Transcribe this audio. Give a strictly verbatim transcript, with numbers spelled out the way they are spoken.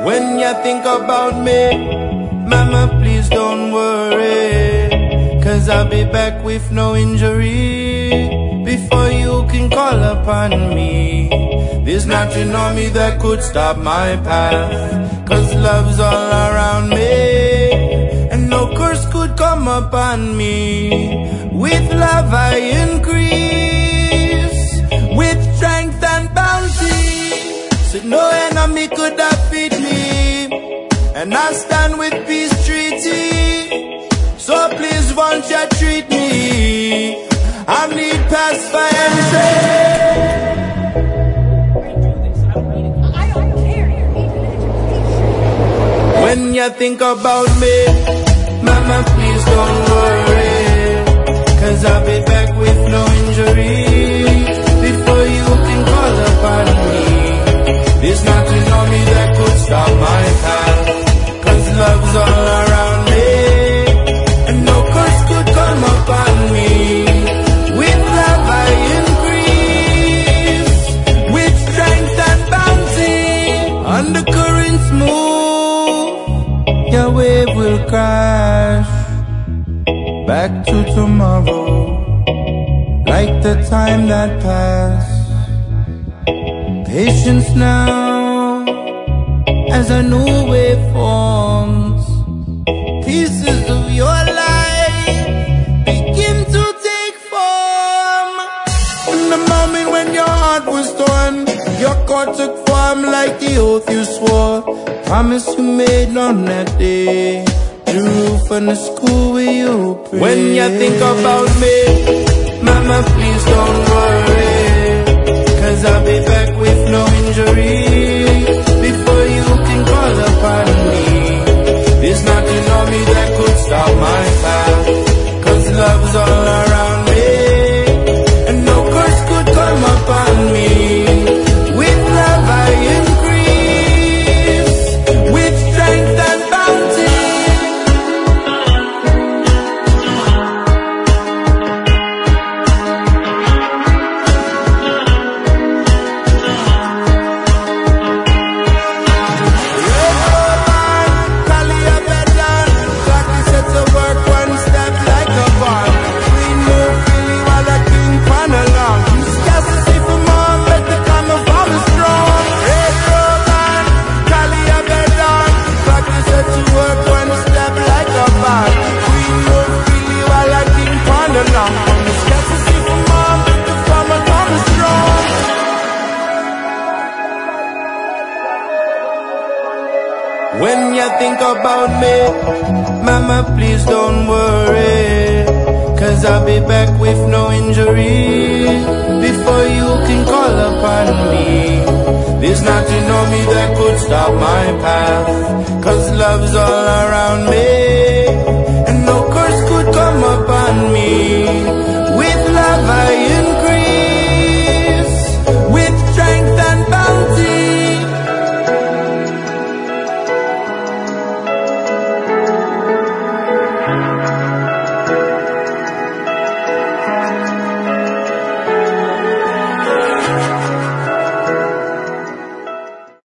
When you think about me, mama, please don't worry, 'cause I'll be back with no injury before you can call upon me. There's nothing on me that could stop my path, 'cause love's all around me, and no curse could come upon me. With love I increase, with strength and bounty, so no enemy could defeat me, and I stand with peace treaty. So please won't you treat me, I need pass for entry. When you think about me, mama, please don't worry, 'cause I'll be back with no injury before you can call upon me. There's nothing on me that could stop my path, 'cause love's all around me, and no curse could come upon me. With love I increase, with strength and bounty. On the currents move, your wave will crash back to tomorrow, like the time that passed. Patience now, as a new wave forms. Pieces of your life begin to take form. In the moment when your heart was torn, your cord took form like the oath you swore. Promise you made on that day, the roof and the school where you pray. When you think about me, mama, please don't worry, 'cause I'll be back with no injury before you can call upon me. There's nothing on me that could stop my path, 'cause love's all around me, and no curse could come upon me. With love I increase, with strength and bounty. When you think about me, mama, please don't worry, 'cause I'll be back with no injury before you can call upon me. There's nothing on me that could stop my path, 'cause love's all around me,